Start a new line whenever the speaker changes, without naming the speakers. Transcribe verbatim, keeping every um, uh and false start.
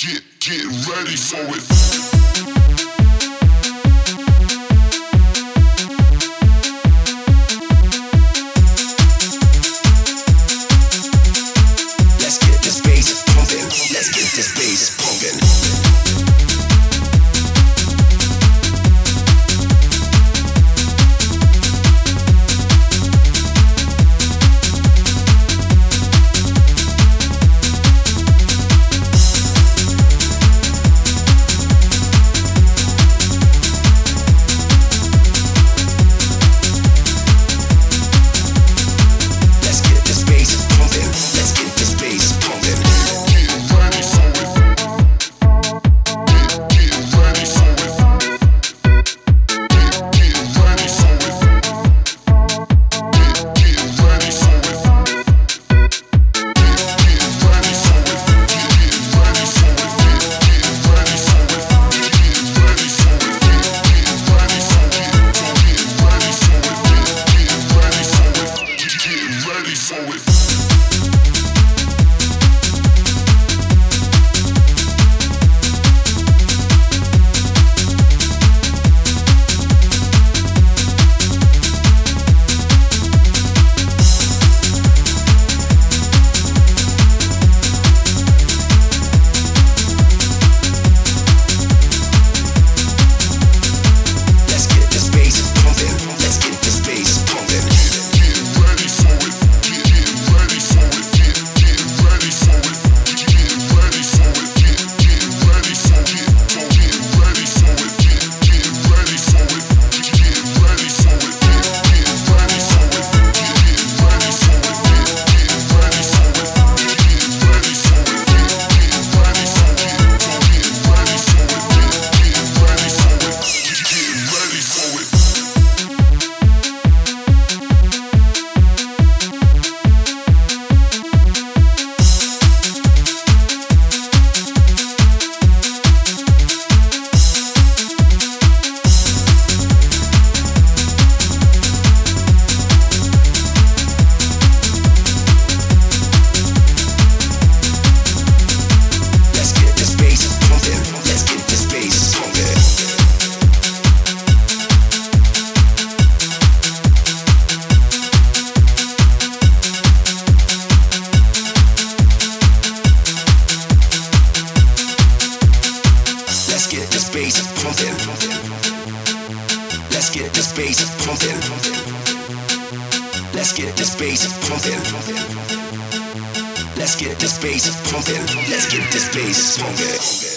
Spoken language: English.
Get, get ready for it.
Let's get this bass pumping. Let's get this bass pumping. Let's get this bass pumping. Let's get this bass pumping. Let's get this bass pumping. Let's get this bass pumping.